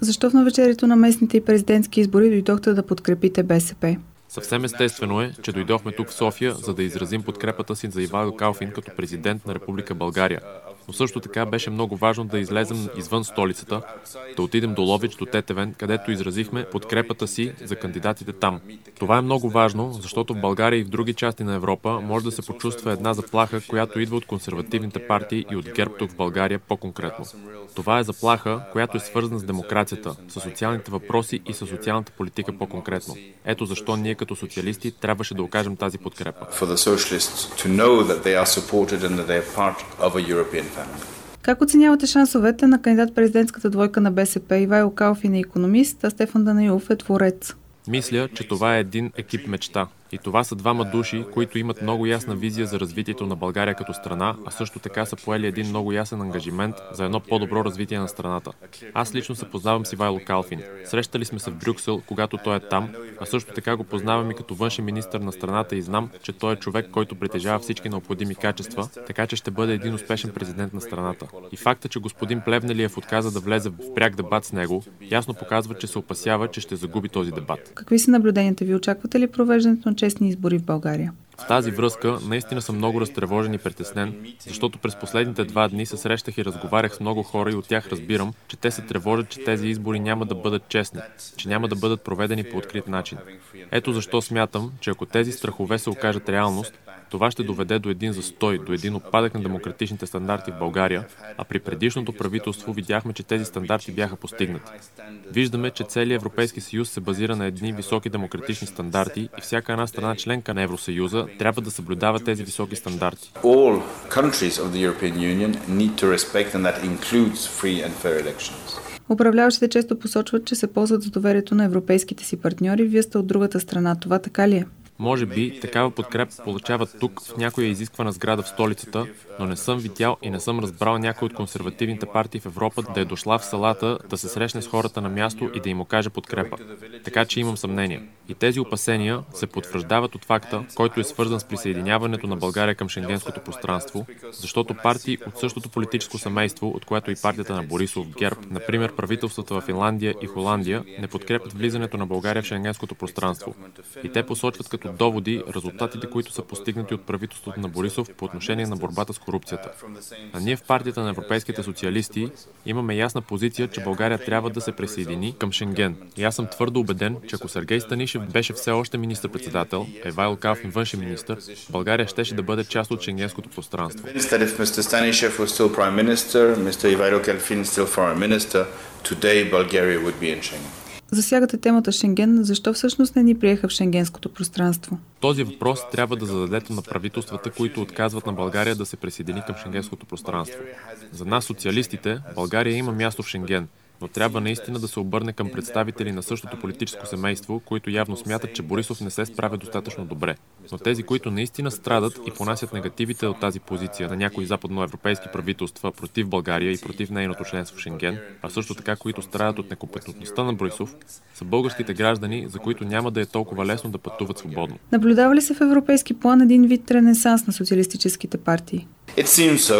Защо в навечерието на местните и президентски избори дойдохте да подкрепите БСП? Съвсем естествено е, че дойдохме тук в София, за да изразим подкрепата си за Ивайло Калфин като президент на Република България. Но също така беше много важно да излезем извън столицата, да отидем до Ловеч, до Тетевен, където изразихме подкрепата си за кандидатите там. Това е много важно, защото в България и в други части на Европа може да се почувства една заплаха, която идва от консервативните партии и от ГЕРБ тук в България по-конкретно. Това е заплаха, която е свързана с демокрацията, с социалните въпроси и с социалната политика по-конкретно. Ето защо ние като социалисти трябваше да окажем тази подкрепа. Как оценявате шансовете на кандидат-президентската двойка на БСП Ивайло Калфин е икономист, а Стефан Данаилов е творец? Мисля, че това е един екип мечта. И това са двама души, които имат много ясна визия за развитието на България като страна, а също така са поели един много ясен ангажимент за едно по-добро развитие на страната. Аз лично се познавам с Ивайло Калфин. Срещали сме се в Брюксел, когато той е там, а също така го познавам и като външен министър на страната и знам, че той е човек, който притежава всички необходими качества, така че ще бъде един успешен президент на страната. И факта, че господин Плевнелиев отказа да влезе в пряк дебат с него, ясно показва, че се опасява, че ще загуби този дебат. Какви са наблюденията ви? Очаквате ли провеждането на честни избори в България? В тази връзка наистина съм много разтревожен и притеснен, защото през последните 2 дни се срещах и разговарях с много хора и от тях разбирам, че те се тревожат, че тези избори няма да бъдат честни, че няма да бъдат проведени по открит начин. Ето защо смятам, че ако тези страхове се окажат реалност, това ще доведе до един застой, до един упадък на демократичните стандарти в България, а при предишното правителство видяхме, че тези стандарти бяха постигнати. Виждаме, че целият Европейски съюз се базира на едни високи демократични стандарти и всяка една страна членка на Евросъюза трябва да съблюдава тези високи стандарти. All countries of the European Union need to respect, and that includes free and fair elections. Управляващите често посочват, че се ползват за доверието на европейските си партньори. Вие сте от другата страна. Това така ли е? Може би такава подкрепа получават тук в някоя изисквана сграда в столицата, но не съм видял и не съм разбрал някой от консервативните партии в Европа да е дошла в салата да се срещне с хората на място и да им окаже подкрепа. Така че имам съмнение. И тези опасения се потвърждават от факта, който е свързан с присъединяването на България към шенгенското пространство, защото партии от същото политическо семейство, от което и партията на Борисов, ГЕРБ, например правителствата в Финландия и Холандия, не подкрепят влизането на България в шенгенското пространство. И те посочват като доводи резултатите, които са постигнати от правителството на Борисов по отношение на борбата с корупцията. А ние в партията на европейските социалисти имаме ясна позиция, че България трябва да се присъедини към Шенген. И аз съм твърдо убеден, че ако Сергей Станишев беше все още министър-председател, Ивайло Калфин външен министър, България щеше да бъде част от шенгенското пространство. Засягате темата Шенген. Защо всъщност не ни приеха в шенгенското пространство? Този въпрос трябва да зададете на правителствата, които отказват на България да се присъедини към шенгенското пространство. За нас, социалистите, България има място в Шенген, но трябва наистина да се обърне към представители на същото политическо семейство, които явно смятат, че Борисов не се справя достатъчно добре. Но тези, които наистина страдат и понасят негативите от тази позиция на някои западноевропейски правителства против България и против нейното членство в Шенген, а също така, които страдат от некомпетентността на Борисов, са българските граждани, за които няма да е толкова лесно да пътуват свободно. Наблюдава ли се в европейски план един вид ренесанс на социалистическите партии? It seems so.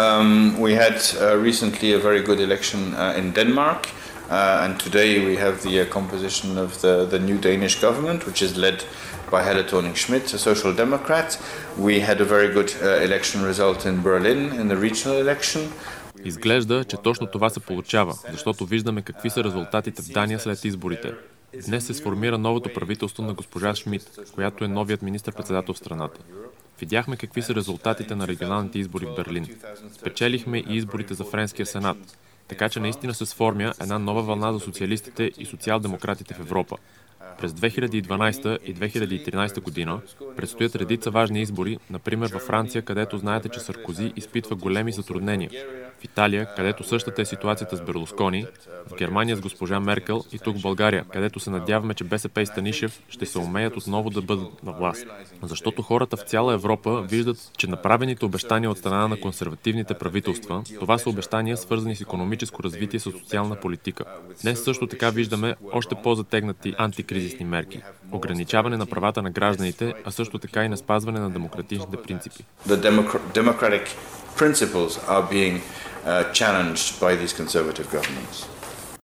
We had recently a very good election in Denmark, and today we have the composition of the new Danish government, which is led by Helle Thorning-Schmidt, a social democrat. We had a very good election result in Berlin in the regional election. Изглежда, че точно това се получава, защото виждаме какви са резултатите в Дания след изборите. Днес се сформира новото правителство на госпожа Шмидт, която е новият министър-председател в страната. Видяхме какви са резултатите на регионалните избори в Берлин. Спечелихме и изборите за Френския сенат. Така че наистина се сформя една нова вълна за социалистите и социал-демократите в Европа. През 2012 и 2013 година предстоят редица важни избори, например във Франция, където знаете, че Саркози изпитва големи затруднения. В Италия, където същата е ситуацията с Берлускони, в Германия с госпожа Меркел и тук в България, където се надяваме, че БСП и Станишев ще се умеят отново да бъдат на власт. Защото хората в цяла Европа виждат, че направените обещания от страна на консервативните правителства, това са обещания свързани с икономическо развитие и социална политика. Днес също така виждаме още по-затегнати антикризисни мерки, ограничаване на правата на гражданите, а също така и на спазване на демократичните принципи. Democratic principles are being challenged by these conservative governments.